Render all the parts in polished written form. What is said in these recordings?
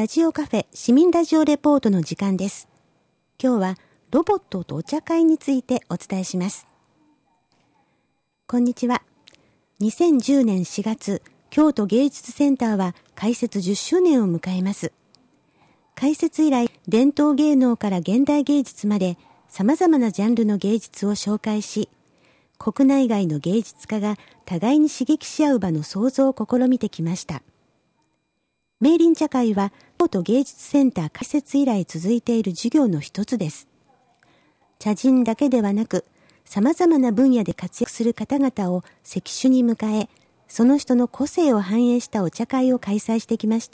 ラジオカフェ市民ラジオレポートの時間です。今日はロボットとお茶会についてお伝えします。こんにちは。2010年4月、京都芸術センターは開設10周年を迎えます。開設以来、伝統芸能から現代芸術まで様々なジャンルの芸術を紹介し、国内外の芸術家が互いに刺激し合う場の創造を試みてきました。明林茶会は京都芸術センター開設以来続いている事業の一つです。茶人だけではなく、様々な分野で活躍する方々を席種に迎え、その人の個性を反映したお茶会を開催してきました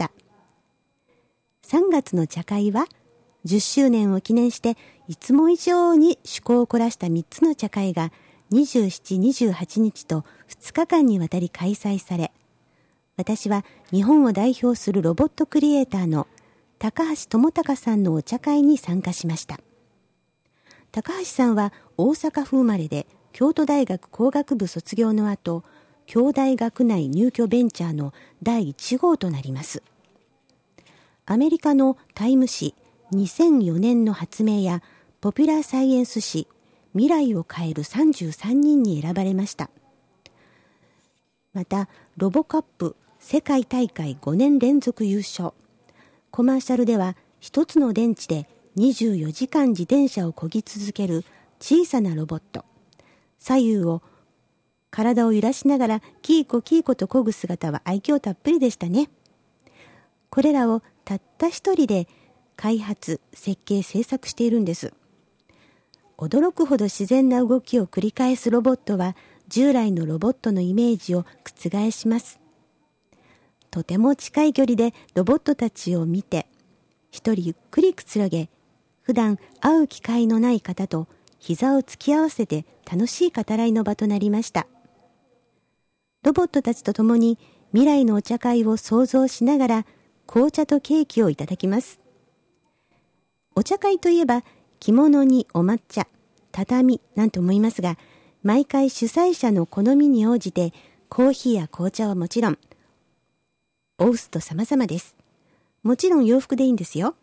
。3月の茶会は、10周年を記念して、いつも以上に趣向を凝らした3つの茶会が、27、28日と2日間にわたり開催され、私は日本を代表するロボットクリエイターの高橋智隆さんのお茶会に参加しました。高橋さんは大阪府生まれで、京都大学工学部卒業の後、京大学内入居ベンチャーの第1号となります。アメリカのタイム誌2004年の発明やポピュラーサイエンス誌未来を変える33人に選ばれました。また、ロボカップ世界大会5年連続優勝。コマーシャルでは一つの電池で24時間自転車を漕ぎ続ける小さなロボット。左右を体を揺らしながらキーコキーコと漕ぐ姿は愛嬌たっぷりでしたね。これらをたった一人で開発、設計、製作しているんです。驚くほど自然な動きを繰り返すロボットは従来のロボットのイメージを覆します。とても近い距離でロボットたちを見て、一人ゆっくりくつろげ、普段会う機会のない方と膝を突き合わせて楽しい語らいの場となりました。ロボットたちと共に未来のお茶会を想像しながら紅茶とケーキをいただきます。お茶会といえば着物にお抹茶、畳なんて思いますが、毎回主催者の好みに応じてコーヒーや紅茶はもちろん、おうすと様々です。もちろん洋服でいいんですよ。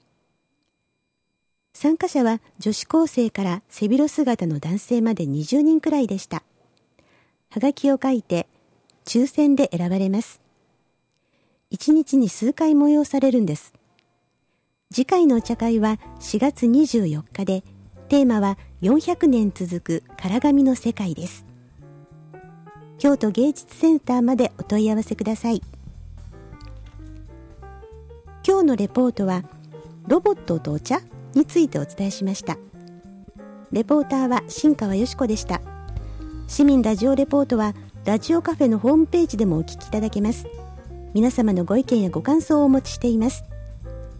参加者は女子高生から背広姿の男性まで20人くらいでした。はがきを書いて抽選で選ばれます。1日に数回催されるんです。次回のお茶会は4月24日で、テーマは400年続く唐紙の世界です。京都芸術センターまでお問い合わせください。今日のレポートはロボットとお茶についてお伝えしました。レポーターは新川よしこでした。市民ラジオレポートはラジオカフェのホームページでもお聞きいただけます。皆様のご意見やご感想をお持ちしています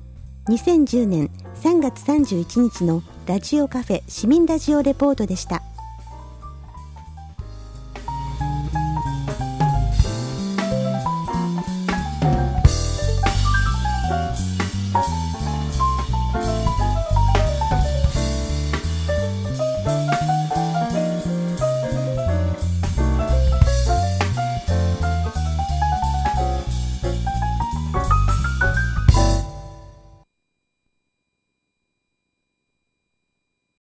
。2010年3月31日のラジオカフェ市民ラジオレポートでした。